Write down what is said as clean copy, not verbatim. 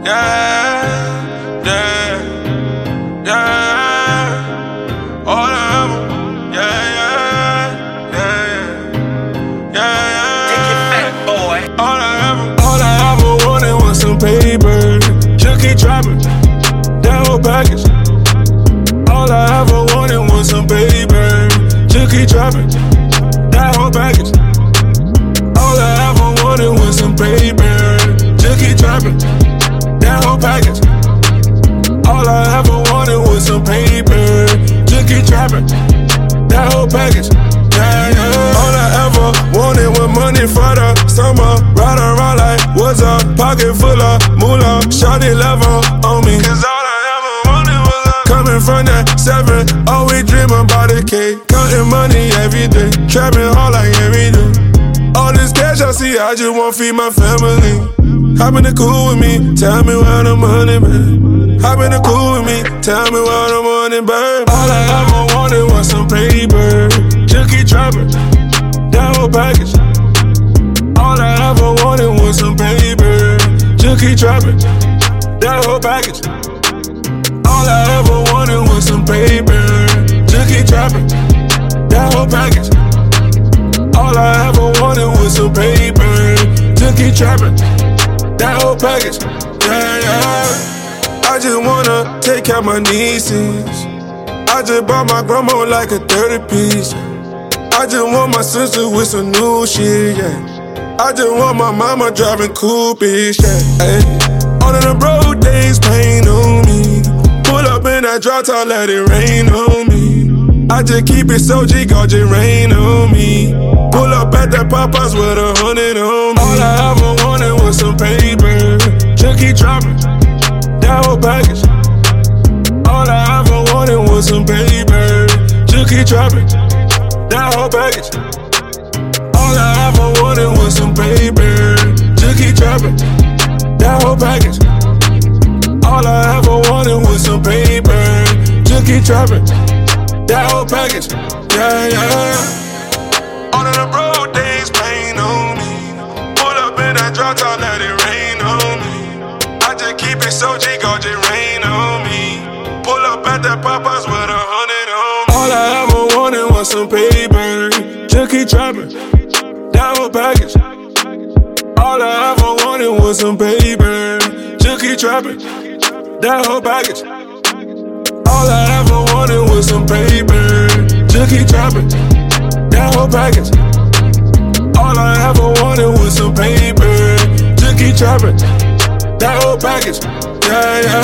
Yeah, yeah, yeah. All I ever, yeah, yeah, yeah, yeah. Take it back, boy. All I ever wanted was some paper. Just keep trapping, that whole package. All I ever wanted was some paper. Just keep trapping, that whole package. All I ever wanted was some paper. Just keep trapping, that whole package. All I ever wanted was some paper. Just keep trapping, that whole package. Yeah, yeah. All I ever wanted was money for the summer. Ride around like what's up? Pocket full of moolah. Shawty level on me. Cause all I ever wanted was coming from that 7. Always dreaming about a cake. Counting money every day. Trapping hard like every day. All this cash I see, I just want to feed my family. Hop in the cool with me, tell me where the money been. Hop in the cool with me, tell me where the money been. All I ever wanted was some paper. Just keep trapping, that whole package. All I ever wanted was some paper. Just keep trapping, that whole package. All I ever wanted was some paper. Just keep trapping, that whole package. All I ever wanted was some paper. Just keep trapping, that whole package. Yeah, yeah. I just wanna take out my nieces. I just bought my grandma like a 30 piece. I just want my sister with some new shit, yeah. I just want my mama driving coupe-ish, yeah. Ay. All of the road days pain on me. Pull up in that drop top, let it rain on me. I just keep it so G, cause it rain on me. Pull up at that Popeyes with 100 on me. All I ever wanted was some paper. Just keep trapping, that whole package. All I ever wanted was some paper. Just keep trapping, that whole package. All I ever wanted was some paper. Just keep trapping, that whole package. All I ever wanted was some paper. Just keep trapping, that whole package. Yeah, yeah. All of the road days pain on me. Pull up in that drop top, let it rain on me. I just keep it so G, cause it rain on me. Pull up at that Popeyes with 100 on me. All I ever wanted was some paper. Just keep trapping, that whole package. All I ever wanted was some paper. Just keep trapping, that whole package. All I ever wanted was some paper. Just keep trapping, that whole package. All I ever wanted was some paper. Just keep trapping, that whole package. Yeah, yeah.